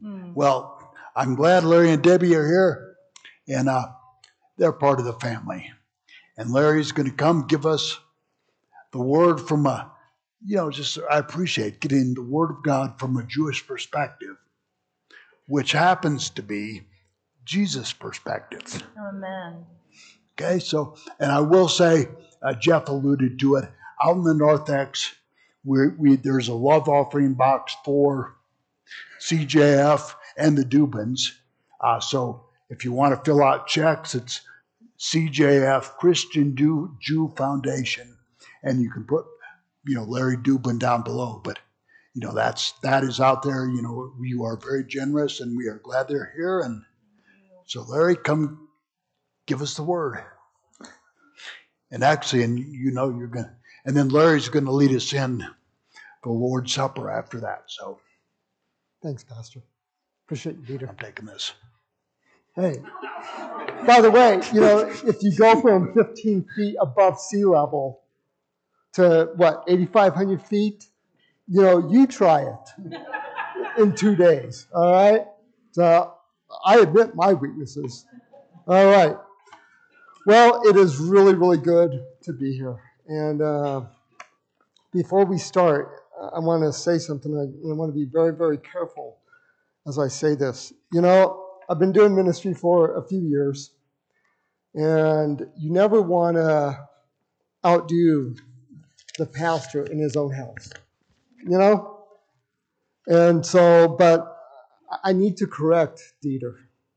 Well, I'm glad Larry and Debbie are here, and they're part of the family. And Larry's going to come give us the word from I appreciate getting the word of God from a Jewish perspective, which happens to be Jesus' perspective. Amen. Okay, and I will say, Jeff alluded to it, out in the Narthex, there's a love offering box for CJF and the Dubins. So if you want to fill out checks, it's CJF, Christian Jew Foundation, and you can put, Larry Dubin down below. But that is out there. You are very generous, and we are glad they're here. And so, Larry, come give us the word. And actually, you're gonna, and then Larry's going to lead us in the Lord's Supper after that. So, thanks, Pastor. Appreciate you, Peter. I'm taking this. Hey, by the way, if you go from 15 feet above sea level to 8,500 feet, you try it in 2 days. All right. So I admit my weaknesses. All right. Well, it is really, really good to be here. And before we start, I want to say something. I want to be very, very careful as I say this. I've been doing ministry for a few years, and you never want to outdo the pastor in his own house, And so, but I need to correct Dieter.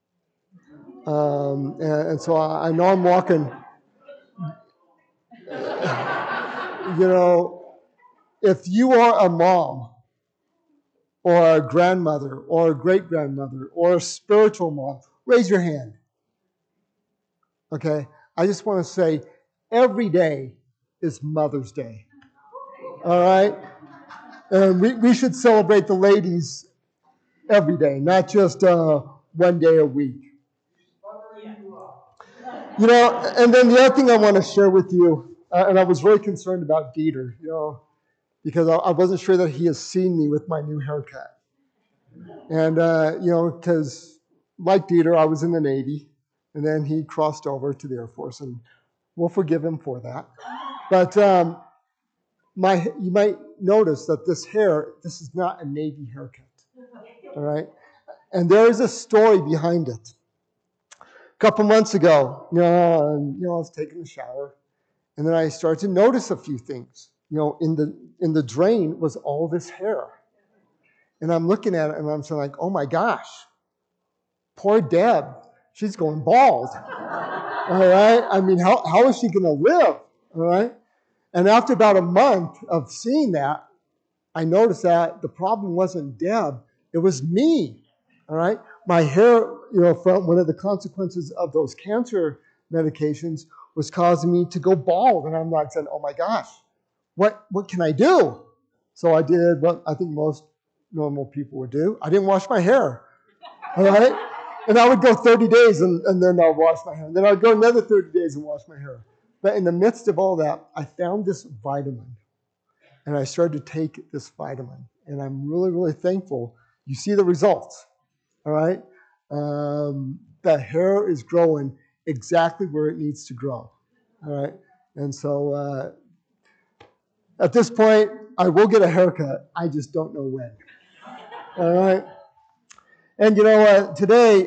And so I know I'm walking, if you are a mom or a grandmother or a great-grandmother or a spiritual mom, raise your hand. Okay? I just want to say every day is Mother's Day. All right? And we should celebrate the ladies every day, not just 1 day a week. And then the other thing I want to share with you, and I was very concerned about Dieter, because I wasn't sure that he has seen me with my new haircut. And, because like Dieter, I was in the Navy, and then he crossed over to the Air Force, and we'll forgive him for that. But you might notice that this is not a Navy haircut, all right? And there is a story behind it. A couple months ago, I was taking a shower, and then I started to notice a few things. In the drain was all this hair. And I'm looking at it, and I'm saying, like, oh my gosh, poor Deb, she's going bald. All right? I mean, how is she going to live? All right? And after about a month of seeing that, I noticed that the problem wasn't Deb, it was me. All right? My hair, from one of the consequences of those cancer medications was causing me to go bald. And I'm like saying, oh my gosh, what can I do? So I did what I think most normal people would do. I didn't wash my hair. All right? And I would go 30 days and then I'll wash my hair. And then I'd go another 30 days and wash my hair. But in the midst of all that, I found this vitamin. And I started to take this vitamin. And I'm really, really thankful. You see the results. All right? The hair is growing exactly where it needs to grow. All right? And so at this point, I will get a haircut. I just don't know when. All right? And today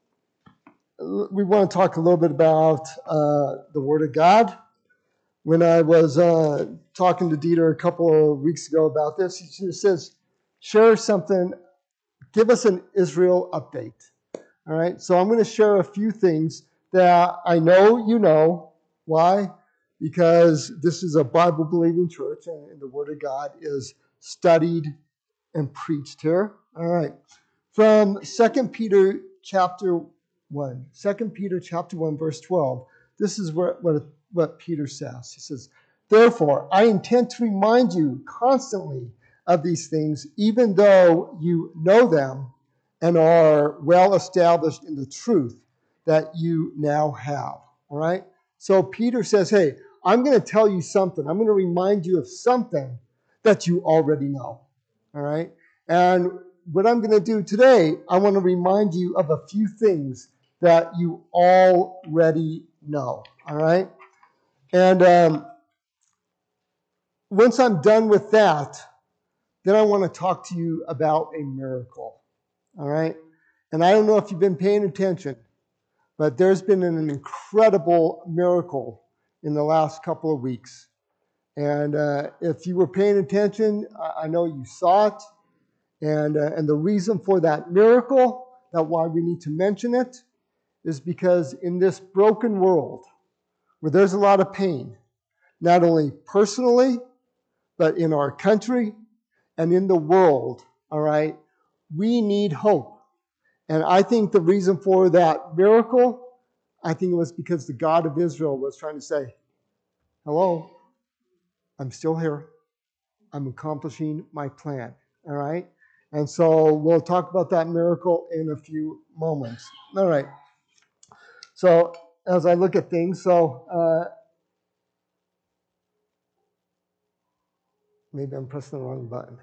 we want to talk a little bit about the Word of God. When I was talking to Dieter a couple of weeks ago about this, he says, share something, give us an Israel update. All right, so I'm going to share a few things that I know you know. Why? Because this is a Bible-believing church, and the Word of God is studied and preached here. All right, from 2 Peter chapter 1. 2 Peter chapter 1, verse 12. This is what Peter says. He says, therefore, I intend to remind you constantly of these things, even though you know them and are well established in the truth that you now have. All right? So Peter says, hey, I'm going to tell you something. I'm going to remind you of something that you already know. All right? And what I'm going to do today, I want to remind you of a few things that you already know. All right? And once I'm done with that, then I want to talk to you about a miracle. All right? And I don't know if you've been paying attention, but there's been an incredible miracle in the last couple of weeks. And if you were paying attention, I know you saw it. And the reason for that miracle, that why we need to mention it, is because in this broken world, where there's a lot of pain, not only personally, but in our country and in the world, all right, we need hope. And I think the reason for that miracle, I think it was because the God of Israel was trying to say, hello, I'm still here. I'm accomplishing my plan, all right? And so we'll talk about that miracle in a few moments. All right. So as I look at things, maybe I'm pressing the wrong button.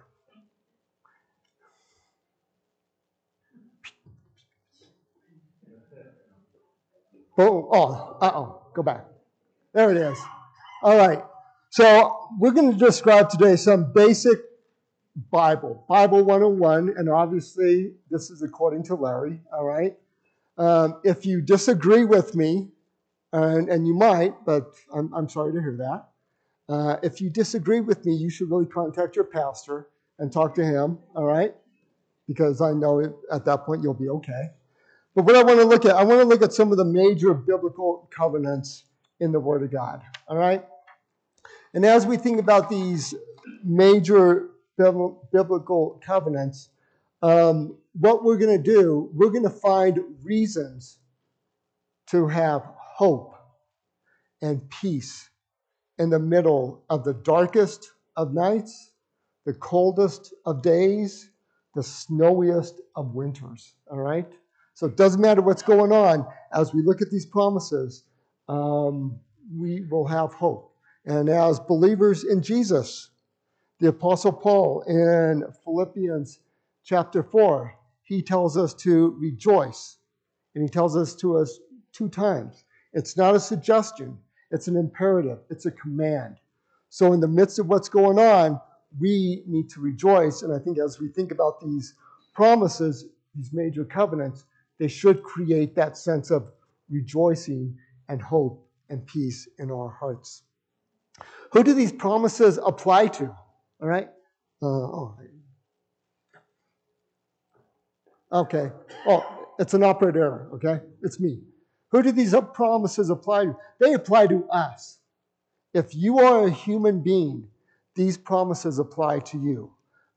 Go back. There it is. All right. So we're going to describe today some basic Bible 101, and obviously this is according to Larry, all right? If you disagree with me, and you might, but I'm sorry to hear that. If you disagree with me, you should really contact your pastor and talk to him, all right? Because I know at that point you'll be okay. But what I want to look at some of the major biblical covenants in the Word of God, all right? And as we think about these major biblical covenants, what we're going to do, we're going to find reasons to have hope and peace in the middle of the darkest of nights, the coldest of days, the snowiest of winters, all right? So it doesn't matter what's going on. As we look at these promises, we will have hope. And as believers in Jesus, the Apostle Paul in Philippians chapter 4, he tells us to rejoice. And he tells us to us 2 times. It's not a suggestion. It's an imperative. It's a command. So in the midst of what's going on, we need to rejoice. And I think as we think about these promises, these major covenants, they should create that sense of rejoicing and hope and peace in our hearts. Who do these promises apply to? All right? Okay. Oh, it's an operator error, okay? It's me. Who do these promises apply to? They apply to us. If you are a human being, these promises apply to you.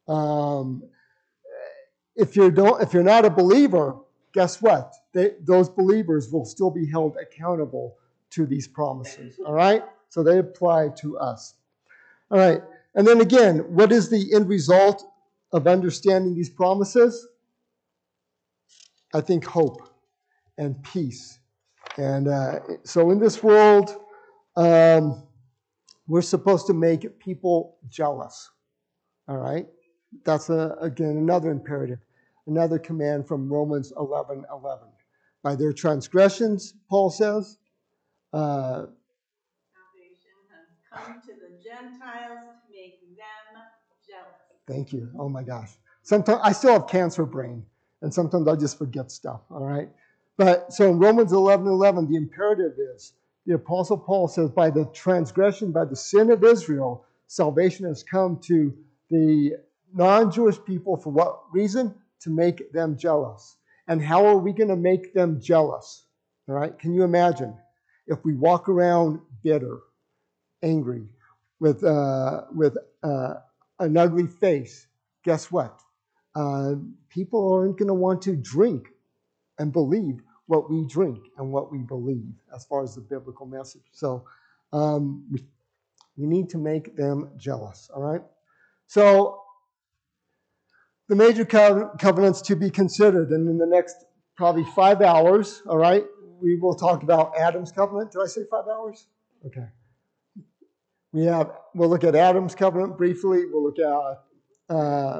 If you're not a believer, guess what? Those believers will still be held accountable to these promises. All right? So they apply to us. All right. And then again, what is the end result of understanding these promises? I think hope and peace. And so in this world, we're supposed to make people jealous. All right? That's, again, another imperative, another command from Romans 11:11. By their transgressions, Paul says, salvation has come to the Gentiles to make them jealous. Thank you. Oh my gosh. Sometimes I still have cancer brain, and sometimes I just forget stuff. All right. But so in Romans 11:11, the imperative is the Apostle Paul says, by the transgression, by the sin of Israel, salvation has come to the non-Jewish people for what reason? To make them jealous. And how are we going to make them jealous? All right. Can you imagine if we walk around bitter, angry, with an ugly face? Guess what? People aren't going to want to drink and believe what we drink and what we believe as far as the biblical message. So we need to make them jealous, all right? So the major covenants to be considered, and in the next probably 5 hours, all right, we will talk about Adam's covenant. Did I say 5 hours? Okay. We'll look at Adam's covenant briefly. We'll look at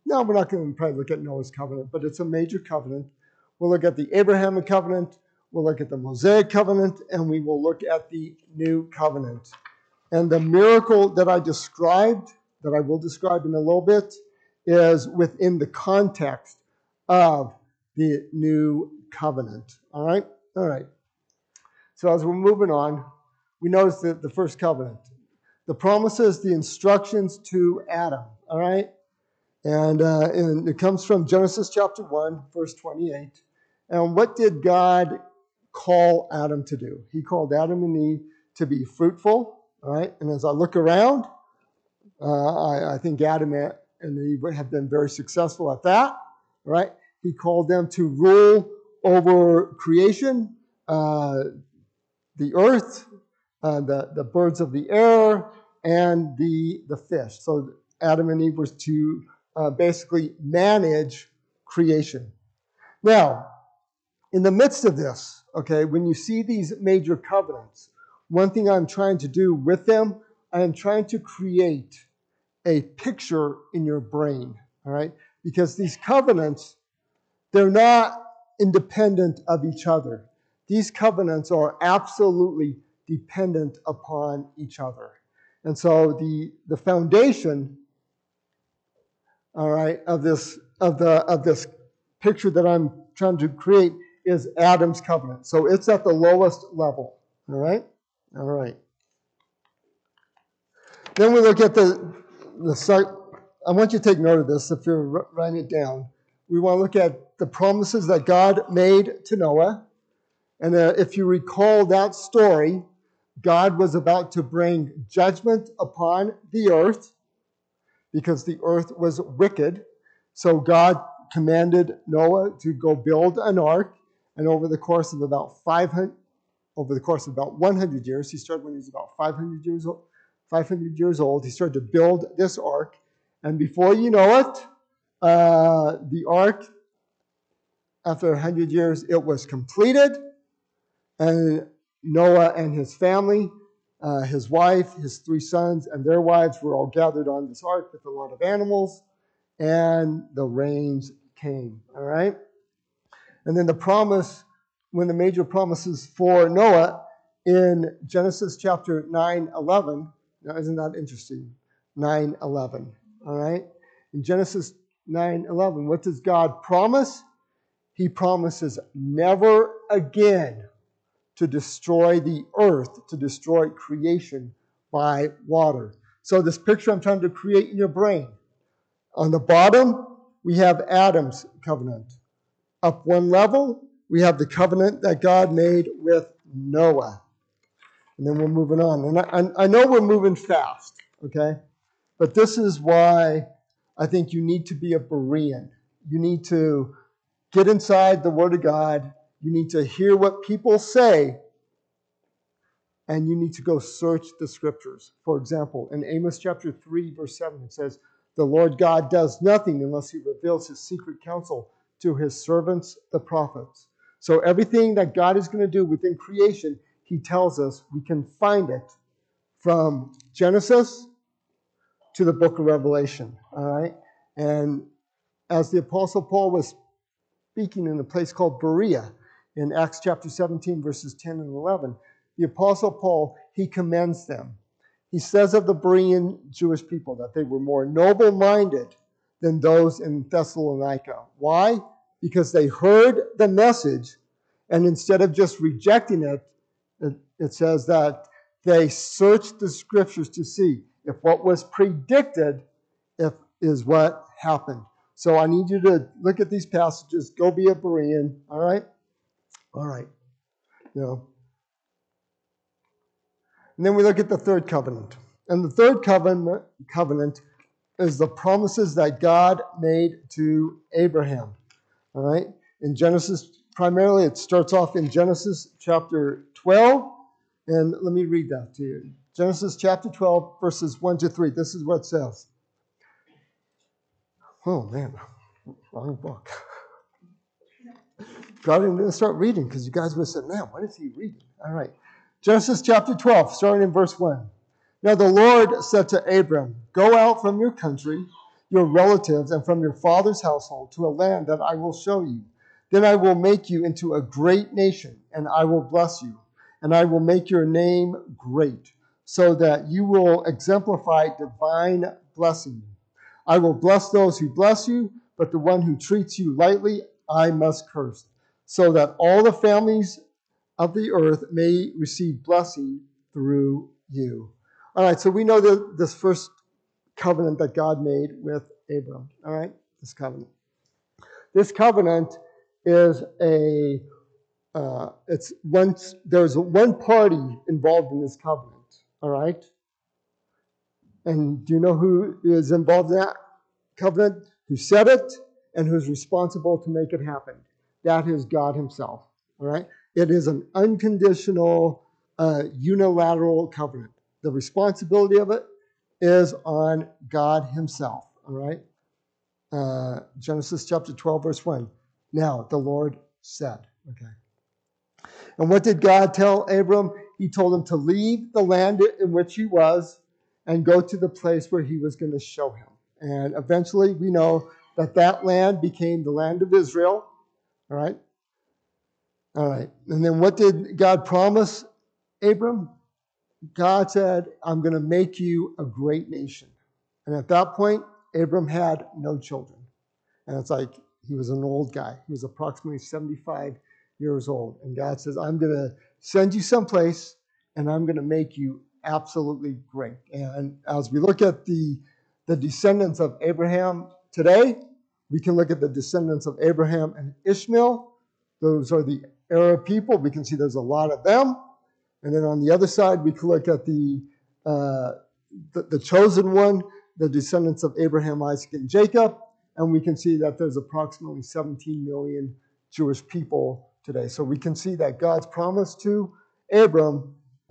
No, we're not going to probably look at Noah's covenant, but it's a major covenant. We'll look at the Abrahamic covenant, we'll look at the Mosaic covenant, and we will look at the new covenant. And the miracle that I described, that I will describe in a little bit, is within the context of the new covenant. All right? All right. So as we're moving on, we notice that the first covenant, the promises, the instructions to Adam. All right? And it comes from Genesis chapter 1, verse 28. And what did God call Adam to do? He called Adam and Eve to be fruitful. All right? And as I look around, I think Adam and Eve have been very successful at that. All right? He called them to rule over creation, the earth, the birds of the air, and the fish. So Adam and Eve was to basically manage creation. Now, in the midst of this, okay, when you see these major covenants, one thing I'm trying to do with them, I am trying to create a picture in your brain, all right? Because these covenants, they're not independent of each other. These covenants are absolutely dependent upon each other. And so the foundation, all right, of this picture that I'm trying to create is Adam's covenant. So it's at the lowest level. All right? All right. Then we look at the I want you to take note of this if you're writing it down. We want to look at the promises that God made to Noah. And if you recall that story, God was about to bring judgment upon the earth because the earth was wicked. So God commanded Noah to go build an ark, and over the course of about 100 years, he started when he was about 500 years old, he started to build this ark, and before you know it, the ark, after 100 years, it was completed, and Noah and his family, his wife, his 3 sons, and their wives were all gathered on this ark with a lot of animals, and the rains came, all right? And then the promise, one of the major promises for Noah in Genesis chapter 9:11, now isn't that interesting? 9:11, all right? In Genesis 9:11, what does God promise? He promises never again to destroy the earth, to destroy creation by water. So this picture I'm trying to create in your brain. On the bottom, we have Adam's covenant. Up one level, we have the covenant that God made with Noah. And then we're moving on. And I know we're moving fast, okay? But this is why I think you need to be a Berean. You need to get inside the Word of God. You need to hear what people say. And you need to go search the Scriptures. For example, in Amos chapter 3, verse 7, it says, "The Lord God does nothing unless he reveals his secret counsel to his servants, the prophets." So everything that God is going to do within creation, he tells us we can find it from Genesis to the book of Revelation. All right? And as the Apostle Paul was speaking in a place called Berea in Acts chapter 17, verses 10 and 11, the Apostle Paul, he commends them. He says of the Berean Jewish people that they were more noble-minded than those in Thessalonica. Why? Because they heard the message, and instead of just rejecting it, it says that they searched the Scriptures to see if what was predicted is what happened. So I need you to look at these passages. Go be a Berean. All right? All right. You know. And then we look at the third covenant. And the third covenant is the promises that God made to Abraham. All right? In Genesis, primarily it starts off in Genesis chapter 12. And let me read that to you. Genesis chapter 12, verses 1 to 3. This is what it says. Oh, man. Wrong book. God didn't start reading because you guys would have said, man, what is he reading? All right. Genesis chapter 12, starting in verse 1. Now the Lord said to Abram, "Go out from your country your relatives and from your father's household to a land that I will show you. Then I will make you into a great nation, and I will bless you, and I will make your name great, so that you will exemplify divine blessing. I will bless those who bless you, but the one who treats you lightly I must curse, so that all the families of the earth may receive blessing through you. All right, so we know that this first covenant that God made with Abram. All right, this covenant. This covenant is there's one party involved in this covenant. All right, and do you know who is involved in that covenant? Who said it and who's responsible to make it happen? That is God Himself. All right, it is an unconditional, unilateral covenant. The responsibility of it is on God Himself. All right. Genesis chapter 12, verse 1. Now the Lord said. Okay. And what did God tell Abram? He told him to leave the land in which he was and go to the place where He was going to show him. And eventually we know that that land became the land of Israel. All right. All right. And then what did God promise Abram? God said, I'm going to make you a great nation. And at that point, Abram had no children. And it's like he was an old guy. He was approximately 75 years old. And God says, I'm going to send you someplace and I'm going to make you absolutely great. And as we look at the descendants of Abraham today, we can look at the descendants of Abraham and Ishmael. Those are the Arab people. We can see there's a lot of them. And then on the other side, we can look at the chosen one, the descendants of Abraham, Isaac, and Jacob. And we can see that there's approximately 17 million Jewish people today. So we can see that God's promise to Abram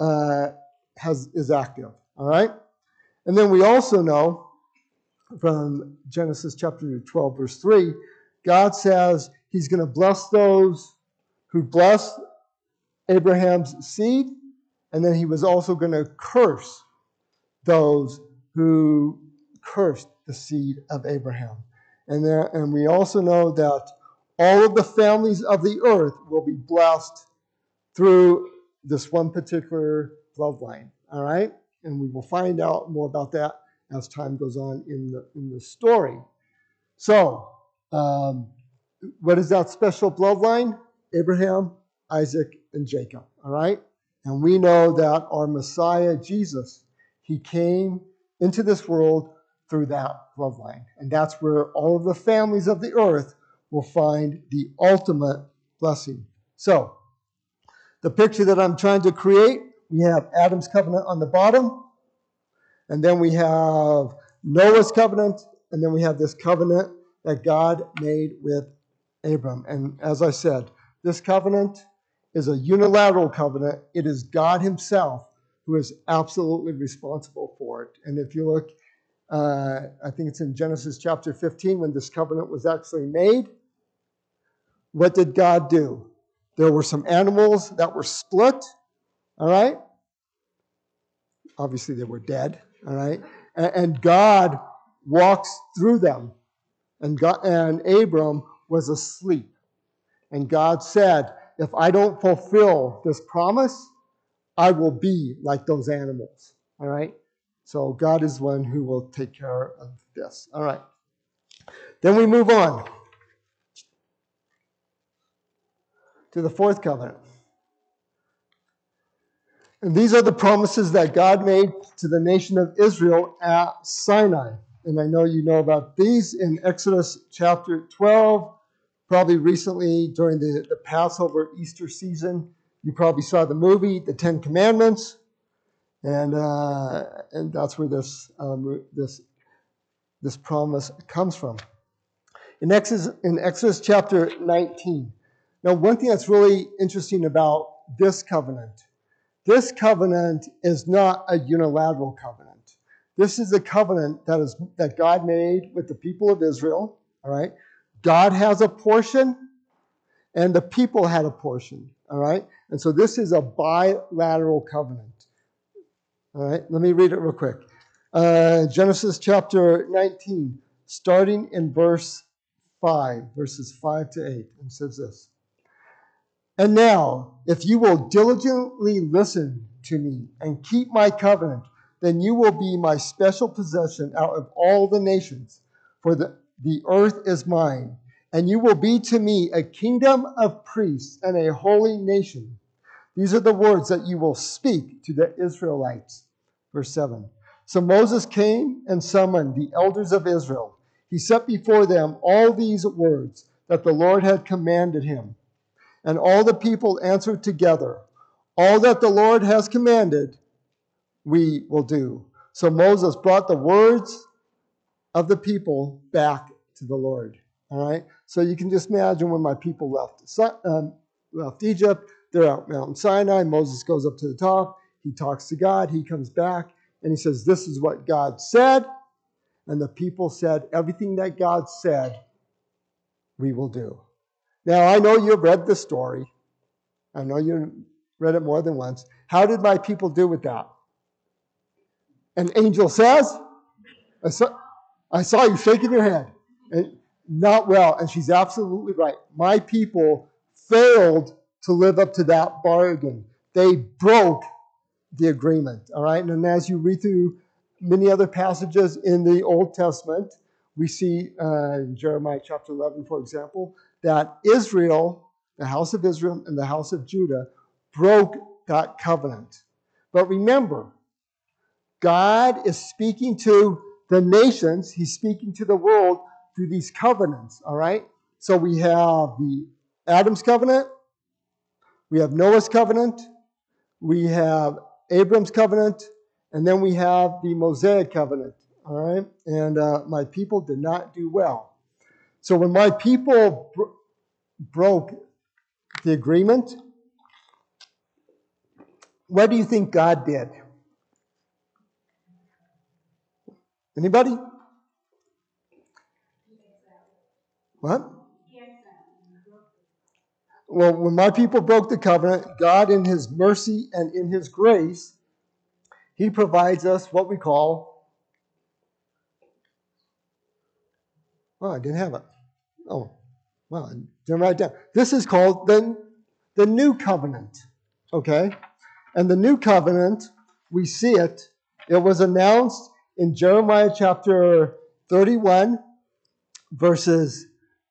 is active. All right? And then we also know from Genesis chapter 12, verse 3, God says He's going to bless those who bless Abraham's seed, and then He was also going to curse those who cursed the seed of Abraham. And we also know that all of the families of the earth will be blessed through this one particular bloodline. All right? And we will find out more about that as time goes on in the story. So, what is that special bloodline? Abraham, Isaac, and Jacob. All right? And we know that our Messiah, Jesus, He came into this world through that bloodline. And that's where all of the families of the earth will find the ultimate blessing. So, the picture that I'm trying to create, we have Adam's covenant on the bottom, and then we have Noah's covenant, and then we have this covenant that God made with Abram. And as I said, this covenant is a unilateral covenant. It is God Himself who is absolutely responsible for it. And if you look, I think it's in Genesis chapter 15, when this covenant was actually made, what did God do? There were some animals that were split, all right? Obviously, they were dead, all right? And God walks through them. And Abram was asleep. And God said, if I don't fulfill this promise, I will be like those animals, all right? So God is one who will take care of this, all right? Then we move on to the fourth covenant. And these are the promises that God made to the nation of Israel at Sinai. And I know you know about these in Exodus chapter 12. Probably recently during the Passover Easter season, you probably saw the movie, The Ten Commandments. And that's where this promise comes from. In Exodus chapter 19. Now, one thing that's really interesting about this covenant is not a unilateral covenant. This is a covenant that God made with the people of Israel. All right, God has a portion, and the people had a portion. All right, and so this is a bilateral covenant. All right, let me read it real quick. Genesis chapter 19. starting in verses 5 to 8. And it says this. And now, if you will diligently listen to me and keep my covenant, then you will be my special possession out of all the nations, for the earth is mine, and you will be to me a kingdom of priests and a holy nation. These are the words that you will speak to the Israelites. Verse 7. So Moses came and summoned the elders of Israel. He set before them all these words that the Lord had commanded him. And all the people answered together, all that the Lord has commanded, we will do. So Moses brought the words of the people back to the Lord. All right? So you can just imagine when my people left Egypt, they're at Mount Sinai. Moses goes up to the top. He talks to God. He comes back, and he says, this is what God said. And the people said, everything that God said, we will do. Now, I know you've read the story. I know you read it more than once. How did my people do with that? An angel says, I saw you shaking your head. And not well. And she's absolutely right. My people failed to live up to that bargain. They broke the agreement. All right. And as you read through many other passages in the Old Testament, we see in Jeremiah chapter 11, for example, that Israel, the house of Israel and the house of Judah, broke that covenant. But remember, God is speaking to the nations. He's speaking to the world through these covenants, all right? So we have the Adam's covenant, we have Noah's covenant, we have Abram's covenant, and then we have the Mosaic covenant, all right? And my people did not do well. So when my people broke the agreement, what do you think God did? Anybody? What? Well, when my people broke the covenant, God in his mercy and in his grace, he provides us what we call, I didn't have it. Oh, well, I didn't write it down. This is called the new covenant, okay? And the new covenant, we see it. It was announced in Jeremiah chapter 31, verses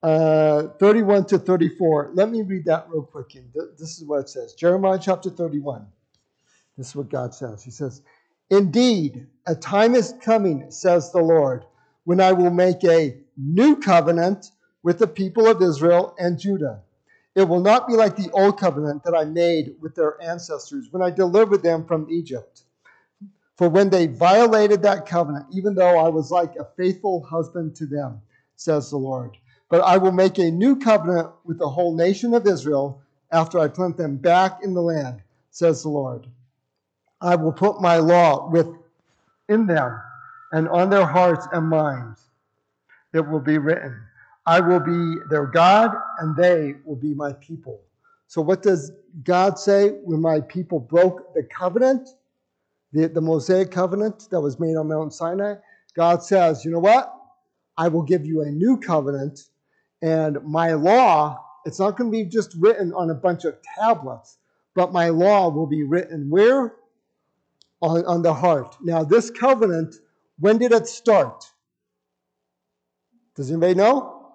31 to 34. Let me read that real quick. This is what it says. Jeremiah chapter 31. This is what God says. He says, indeed, a time is coming, says the Lord, when I will make a new covenant with the people of Israel and Judah. It will not be like the old covenant that I made with their ancestors when I delivered them from Egypt. For when they violated that covenant, even though I was like a faithful husband to them, says the Lord. But I will make a new covenant with the whole nation of Israel after I plant them back in the land, says the Lord. I will put my law within them and on their hearts and minds it will be written. I will be their God and they will be my people. So what does God say when my people broke the covenant? The Mosaic covenant that was made on Mount Sinai? God says, you know what? I will give you a new covenant, and my law, it's not going to be just written on a bunch of tablets, but my law will be written where? On the heart. Now, this covenant, when did it start? Does anybody know?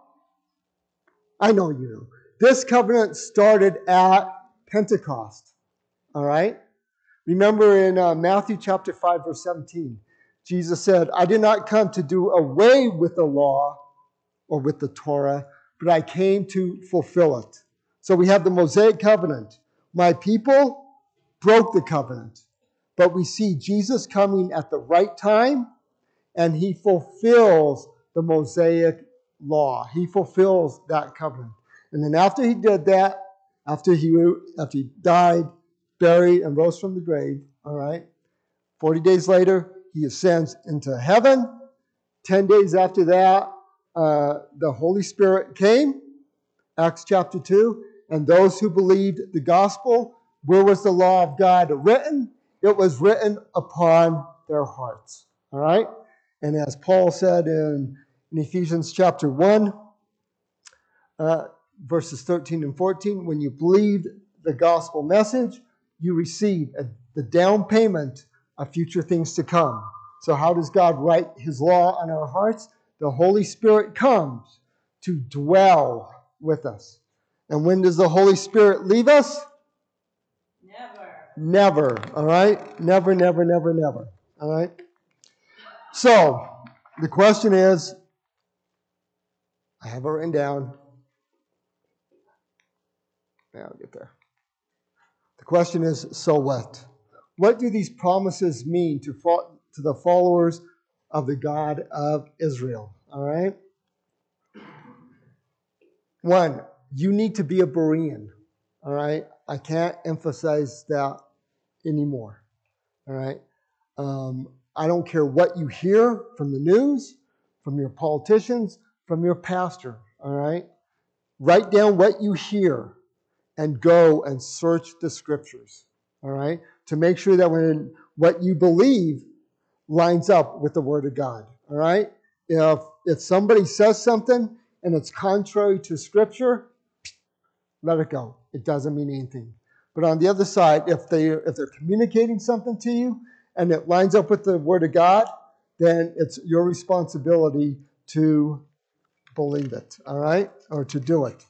I know you know. This covenant started at Pentecost. All right? Remember in Matthew chapter 5, verse 17, Jesus said, I did not come to do away with the law or with the Torah, but I came to fulfill it. So we have the Mosaic covenant. My people broke the covenant, but we see Jesus coming at the right time, and he fulfills the Mosaic law. He fulfills that covenant. And then after he did that, after he died, buried, and rose from the grave, all right, 40 days later, he ascends into heaven. 10 days after that, the Holy Spirit came, Acts chapter 2, and those who believed the gospel, where was the law of God written? It was written upon their hearts, all right? And as Paul said in in Ephesians chapter 1, verses 13 and 14. When you believed the gospel message, you received the down payment of future things to come. So how does God write his law on our hearts? The Holy Spirit comes to dwell with us. And when does the Holy Spirit leave us? Never. Never, all right? Never, never, never, never, all right? So, the question is, I have it written down. Yeah, I'll get there. The question is, so what? What do these promises mean to the followers of the God of Israel? All right? One, you need to be a Berean. All right? I can't emphasize that anymore. All right? I don't care what you hear from the news, from your politicians, from your pastor. All right? Write down what you hear and go and search the scriptures. All right? To make sure that when what you believe lines up with the Word of God. All right? If somebody says something and it's contrary to Scripture, let it go. It doesn't mean anything. But on the other side, if they're communicating something to you and it lines up with the Word of God, then it's your responsibility to believe it. All right? Or to do it.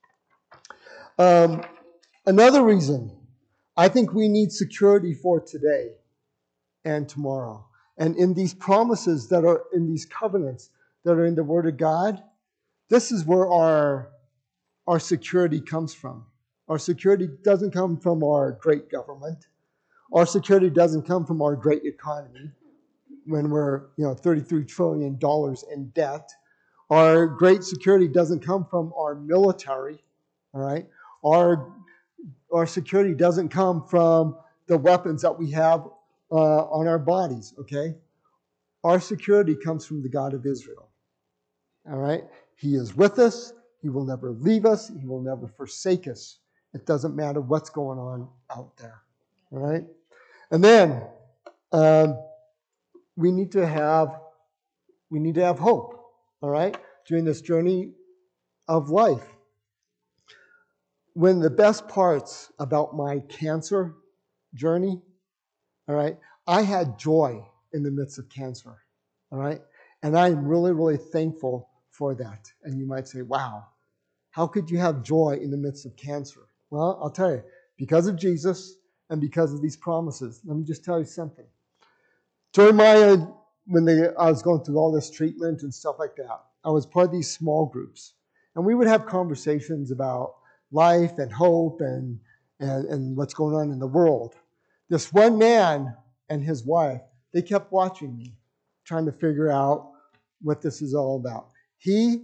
Another reason, I think we need security for today and tomorrow. And in these promises that are in these covenants that are in the Word of God, this is where our security comes from. Our security doesn't come from our great government. Our security doesn't come from our great economy when we're $33 trillion in debt. Our great security doesn't come from our military. All right? Our security doesn't come from the weapons that we have on our bodies, okay? Our security comes from the God of Israel, all right? He is with us. He will never leave us. He will never forsake us. It doesn't matter what's going on out there, all right? And then we need to have hope, all right, during this journey of life. When the best parts about my cancer journey, all right, I had joy in the midst of cancer, all right? And I am really, really thankful for that. And you might say, wow, how could you have joy in the midst of cancer? Well, I'll tell you, because of Jesus and because of these promises. Let me just tell you something. During I was going through all this treatment and stuff like that, I was part of these small groups. And we would have conversations about life and hope and what's going on in the world. This one man and his wife, they kept watching me, trying to figure out what this is all about. He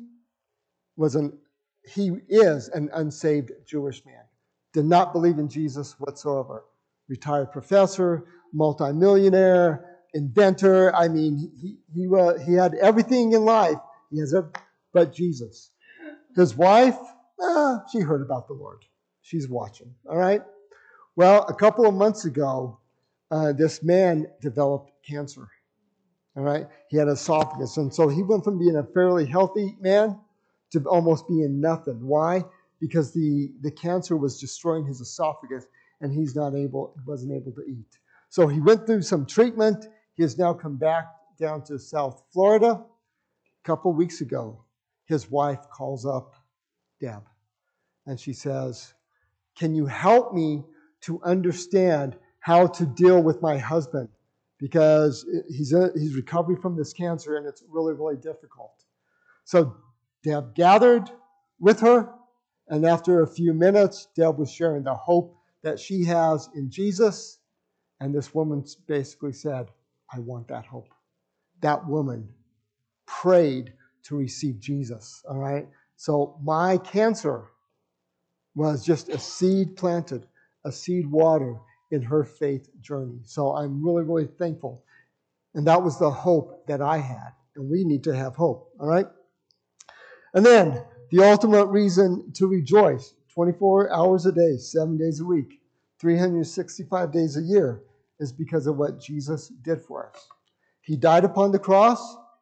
is an unsaved Jewish man, did not believe in Jesus whatsoever. Retired professor, multimillionaire, inventor. I mean, he had everything in life. He has but Jesus. His wife, she heard about the Lord. She's watching. All right. Well, a couple of months ago, this man developed cancer. All right. He had esophagus. And so he went from being a fairly healthy man to almost being nothing. Why? Because the cancer was destroying his esophagus and he wasn't able to eat. So he went through some treatment. He has now come back down to South Florida. A couple of weeks ago, his wife calls up Deb and she says, "Can you help me to understand how to deal with my husband? Because he's recovering from this cancer and it's really, really difficult." So Deb gathered with her, and after a few minutes, Deb was sharing the hope that she has in Jesus, and this woman basically said, "I want that hope." That woman prayed to receive Jesus, all right? So my cancer was just a seed planted, a seed watered in her faith journey. So I'm really, really thankful. And that was the hope that I had. And we need to have hope, all right? And then the ultimate reason to rejoice, 24 hours a day, 7 days a week, 365 days a year, is because of what Jesus did for us. He died upon the cross.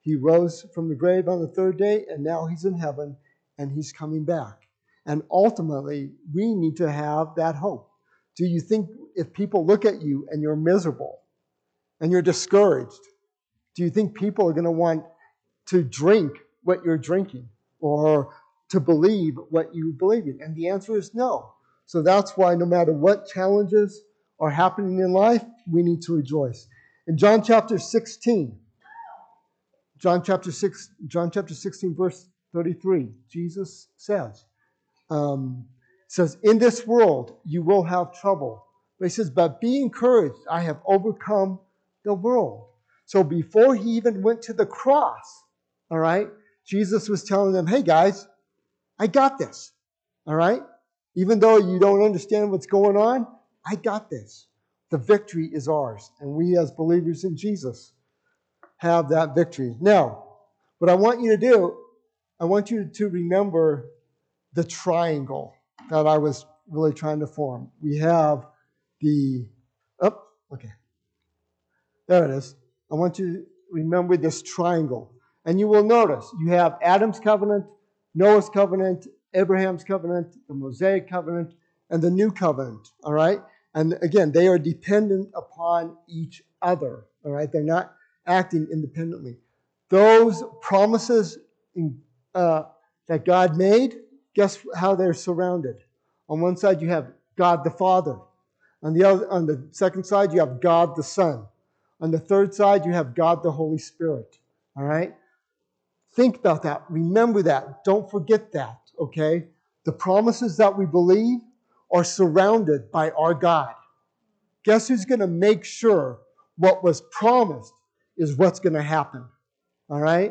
He rose from the grave on the third day, and now he's in heaven, and he's coming back. And ultimately, we need to have that hope. Do you think if people look at you and you're miserable and you're discouraged, do you think people are going to want to drink what you're drinking or to believe what you believe in? And the answer is no. So that's why no matter what challenges are happening in life, we need to rejoice. In John chapter 16, John chapter 16, verse 33, Jesus says, in this world you will have trouble. But he says, but be encouraged, I have overcome the world. So before he even went to the cross, all right, Jesus was telling them, hey guys, I got this, all right? Even though you don't understand what's going on, I got this. The victory is ours. And we as believers in Jesus have that victory. Now, what I want you to do, I want you to remember the triangle that I was really trying to form. We have there it is. I want you to remember this triangle. And you will notice you have Adam's covenant, Noah's covenant, Abraham's covenant, the Mosaic covenant, and the new covenant, all right? And again, they are dependent upon each other, all right? They're not acting independently. Those promises that God made, guess how they're surrounded? On one side, you have God the Father. On the second side, you have God the Son. On the third side, you have God the Holy Spirit, all right? Think about that. Remember that. Don't forget that, okay? The promises that we believe are surrounded by our God. Guess who's going to make sure what was promised is what's going to happen? All right?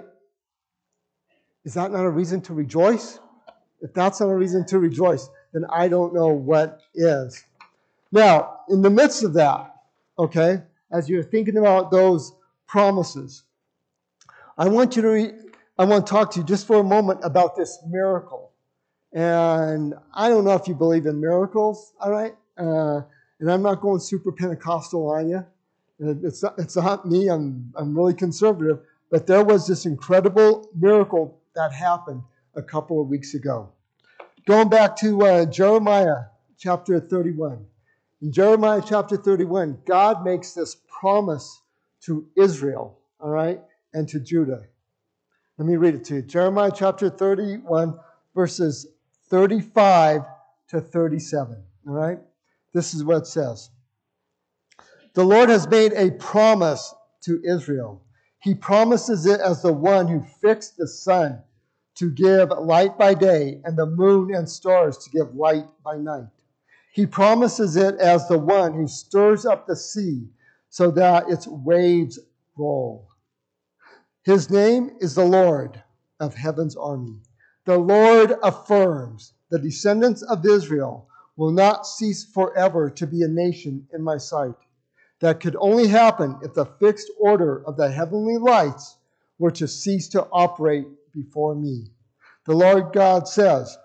Is that not a reason to rejoice? If that's not a reason to rejoice, then I don't know what is. Now, in the midst of that, okay, as you're thinking about those promises, I want to talk to you just for a moment about this miracle. And I don't know if you believe in miracles, all right? And I'm not going super Pentecostal on you. It's not me. I'm really conservative. But there was this incredible miracle that happened a couple of weeks ago. Going back to Jeremiah chapter 31. In Jeremiah chapter 31, God makes this promise to Israel, all right, and to Judah. Let me read it to you. Jeremiah chapter 31, verses 35 to 37, all right? This is what it says. The Lord has made a promise to Israel. He promises it as the one who fixed the sun to give light by day and the moon and stars to give light by night. He promises it as the one who stirs up the sea so that its waves roll. His name is the Lord of heaven's army. The Lord affirms the descendants of Israel will not cease forever to be a nation in my sight. That could only happen if the fixed order of the heavenly lights were to cease to operate before me. The Lord God says,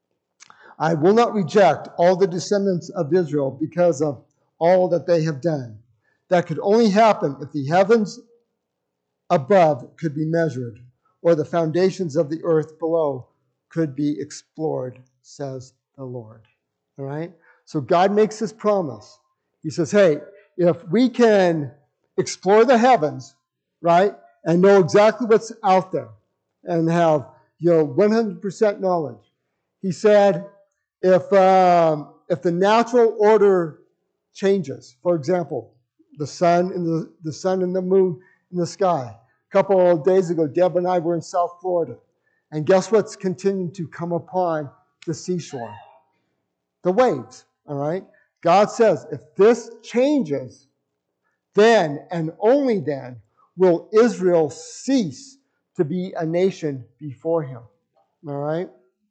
I will not reject all the descendants of Israel because of all that they have done. That could only happen if the heavens above could be measured, or the foundations of the earth below could be explored, says the Lord. All right? So God makes this promise. He says, hey, if we can explore the heavens, right, and know exactly what's out there and have, 100% knowledge. He said, if the natural order changes, for example, the sun and the moon in the sky. A couple of days ago, Deb and I were in South Florida. And guess what's continuing to come upon the seashore? The waves, all right? God says, if this changes, then and only then will Israel cease to be a nation before him. All right?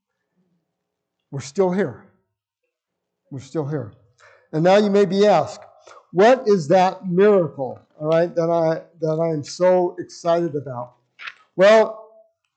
We're still here. We're still here. And now you may be asked, what is that miracle, all right, that I'm so excited about? Well,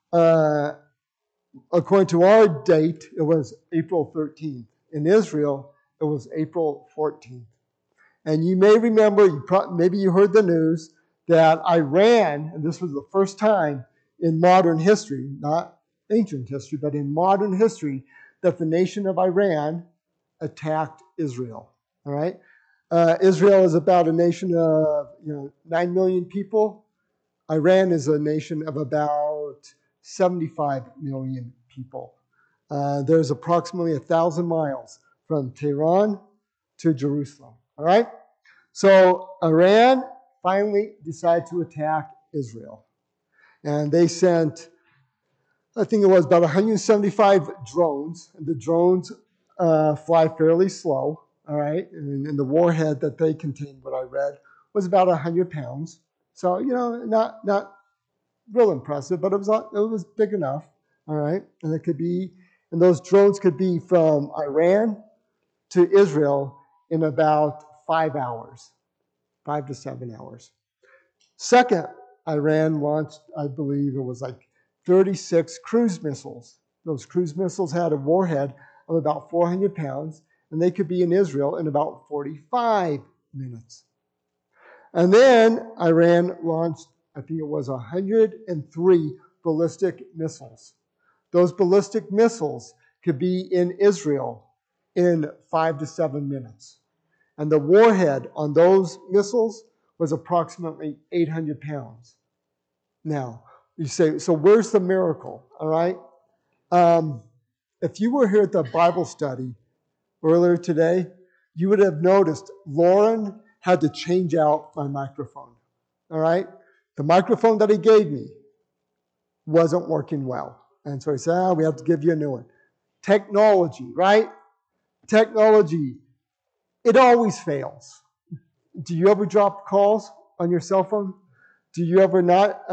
according to our date, it was April 13th. In Israel, it was April 14th. And you may remember, maybe you heard the news, that Iran, and this was the first time in modern history, not ancient history, but in modern history, that the nation of Iran attacked Israel. All right, Israel is about a nation of 9 million people. Iran is a nation of about 75 million people. There's approximately 1,000 miles from Tehran to Jerusalem. All right, so Iran finally decided to attack Israel, and they sent, I think it was about 175 drones. And the drones fly fairly slow, all right? And the warhead that they contained, what I read, was about 100 pounds. So, not real impressive, but it was big enough, all right? And those drones could be from Iran to Israel in about 5 hours, 5 to 7 hours. Second, Iran launched, I believe it was like 36 cruise missiles. Those cruise missiles had a warhead of about 400 pounds, and they could be in Israel in about 45 minutes. And then Iran launched, I think it was 103 ballistic missiles. Those ballistic missiles could be in Israel in 5 to 7 minutes. And the warhead on those missiles was approximately 800 pounds. Now, you say, so where's the miracle? All right. If you were here at the Bible study earlier today, you would have noticed Lauren had to change out my microphone. All right. The microphone that he gave me wasn't working well. And so he said, we have to give you a new one. Technology, right? Technology, it always fails. Do you ever drop calls on your cell phone? Do you ever not?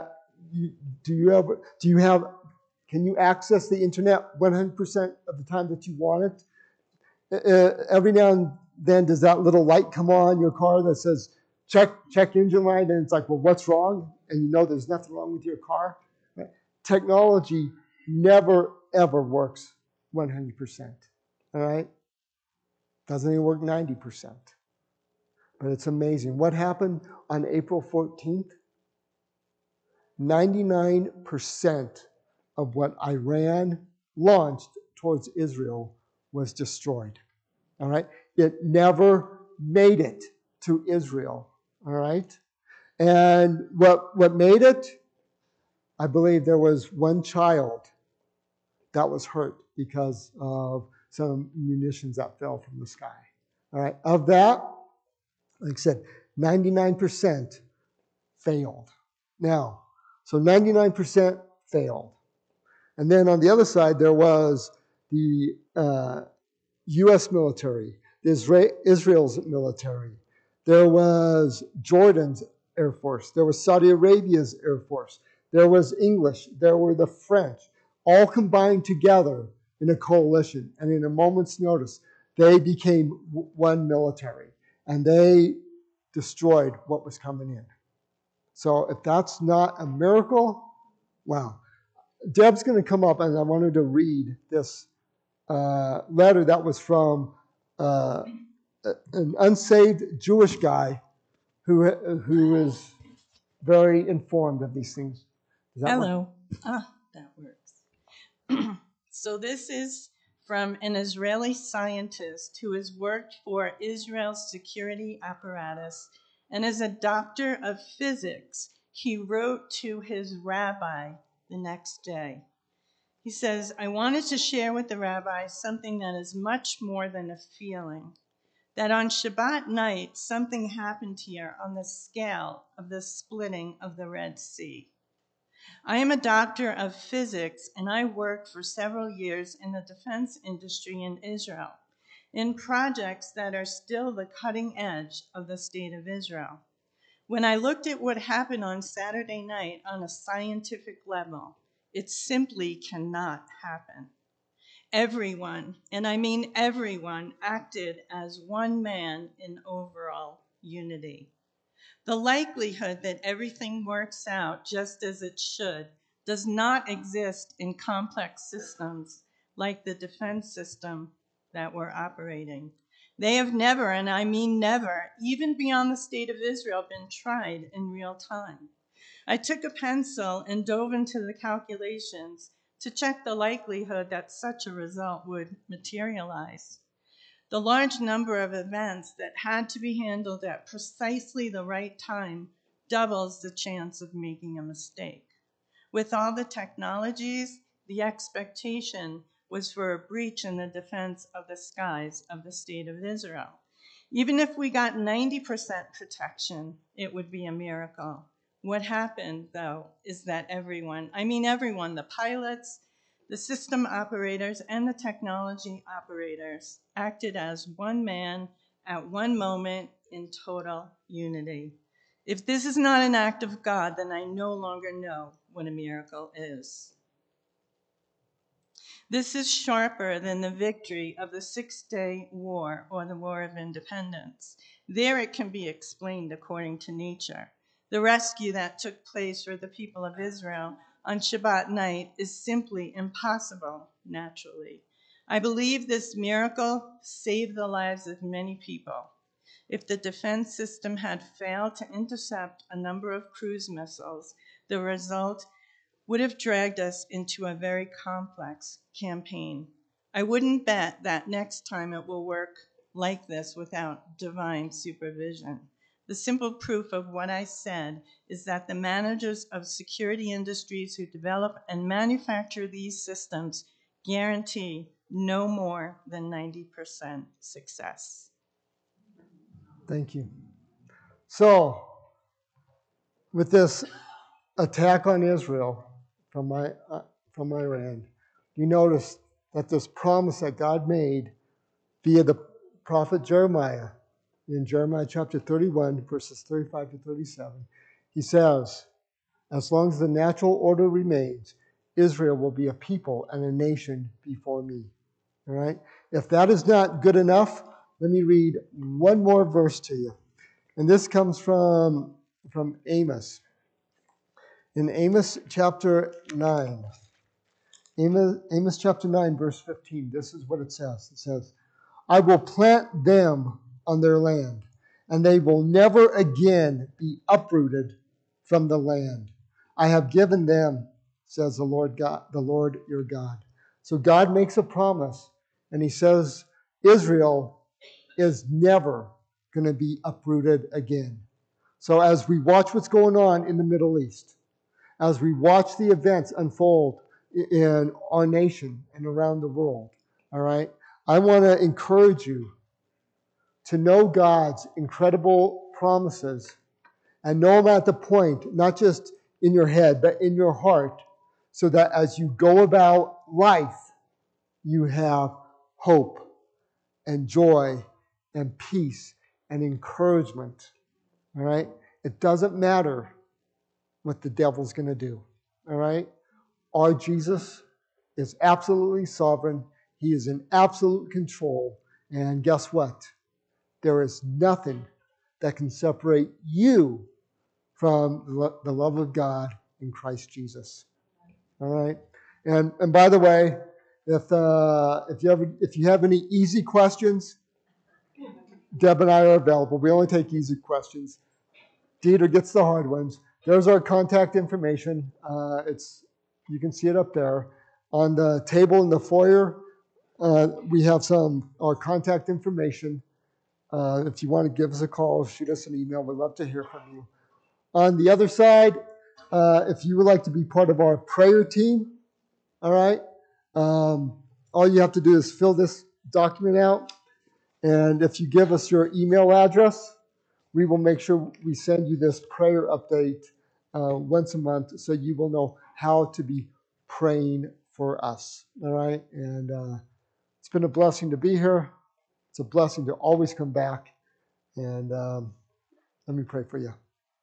Can you access the internet 100% of the time that you want it? Every now and then, does that little light come on in your car that says, check engine light, and it's like, well, what's wrong? And you know there's nothing wrong with your car. Right? Technology never, ever works 100%. All right? Doesn't even work 90%. But it's amazing. What happened on April 14th? 99% of what Iran launched towards Israel was destroyed. All right? It never made it to Israel. All right? And what made it? I believe there was one child that was hurt because of some munitions that fell from the sky. All right? Of that, like I said, 99% failed. Now, so 99% failed. And then on the other side, there was the U.S. military, Israel's military. There was Jordan's Air Force. There was Saudi Arabia's Air Force. There was English. There were the French, all combined together in a coalition. And in a moment's notice, they became one military. And they destroyed what was coming in. So if that's not a miracle, wow. Deb's going to come up, and I wanted to read this letter that was from an unsaved Jewish guy who is very informed of these things. Does that work? Hello. That works. So this is from an Israeli scientist who has worked for Israel's security apparatus and is a doctor of physics. He wrote to his rabbi the next day. He says, I wanted to share with the rabbi something that is much more than a feeling. That on Shabbat night, something happened here on the scale of the splitting of the Red Sea. I am a doctor of physics, and I worked for several years in the defense industry in Israel, in projects that are still the cutting edge of the state of Israel. When I looked at what happened on Saturday night on a scientific level, it simply cannot happen. Everyone, and I mean everyone, acted as one man in overall unity. The likelihood that everything works out just as it should does not exist in complex systems like the defense system that we're operating. They have never, and I mean never, even beyond the state of Israel, been tried in real time. I took a pencil and dove into the calculations to check the likelihood that such a result would materialize. The large number of events that had to be handled at precisely the right time doubles the chance of making a mistake. With all the technologies, the expectation was for a breach in the defense of the skies of the state of Israel. Even if we got 90% protection, it would be a miracle. What happened, though, is that everyone, the pilots, the system operators, and the technology operators acted as one man at one moment in total unity. If this is not an act of God, then I no longer know what a miracle is. This is sharper than the victory of the Six-Day War or the War of Independence. There it can be explained according to nature. The rescue that took place for the people of Israel on Shabbat night is simply impossible naturally. I believe this miracle saved the lives of many people. If the defense system had failed to intercept a number of cruise missiles, the result would have dragged us into a very complex campaign. I wouldn't bet that next time it will work like this without divine supervision. The simple proof of what I said is that the managers of security industries who develop and manufacture these systems guarantee no more than 90% success. Thank you. So, with this attack on Israel from Iran, we notice that this promise that God made via the prophet Jeremiah, in Jeremiah chapter 31, verses 35 to 37, he says, as long as the natural order remains, Israel will be a people and a nation before me. All right? If that is not good enough, let me read one more verse to you. And this comes from Amos. In Amos chapter 9, Amos chapter 9, verse 15, this is what it says. It says, I will plant them on their land, and they will never again be uprooted from the land. I have given them, says the Lord God, the Lord your God. So God makes a promise, and he says Israel is never going to be uprooted again. So as we watch what's going on in the Middle East, as we watch the events unfold in our nation and around the world, all right, I want to encourage you to know God's incredible promises and know them at the point, not just in your head, but in your heart, so that as you go about life, you have hope and joy and peace and encouragement. All right? It doesn't matter what the devil's going to do. All right? Our Jesus is absolutely sovereign. He is in absolute control. And guess what? There is nothing that can separate you from the love of God in Christ Jesus. All right? And by the way, if you have any easy questions, Deb and I are available. We only take easy questions. Dieter gets the hard ones. There's our contact information. You can see it up there. On the table in the foyer, we have our contact information. If you want to give us a call, shoot us an email. We'd love to hear from you. On the other side, if you would like to be part of our prayer team, all right, all you have to do is fill this document out. And if you give us your email address, we will make sure we send you this prayer update once a month so you will know how to be praying for us. All right? And it's been a blessing to be here. It's a blessing to always come back. And let me pray for you.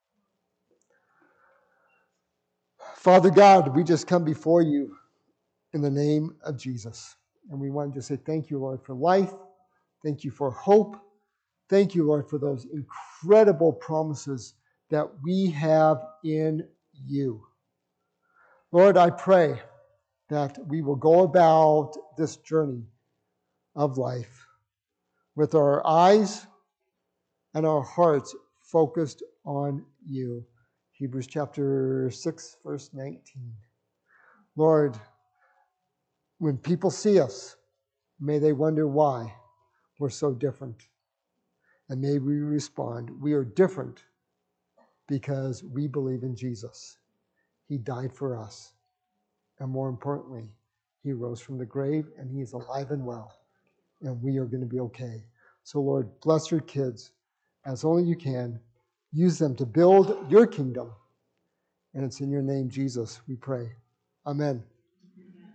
Father God, we just come before you in the name of Jesus. And we want to say thank you, Lord, for life. Thank you for hope. Thank you, Lord, for those incredible promises that we have in you. Lord, I pray that we will go about this journey of life with our eyes and our hearts focused on you. Hebrews chapter 6, verse 19. Lord, when people see us, may they wonder why we're so different. And may we respond, we are different because we believe in Jesus. He died for us. And more importantly, he rose from the grave and he is alive and well. And we are going to be okay. So Lord, bless your kids as only you can. Use them to build your kingdom. And it's in your name, Jesus, we pray. Amen.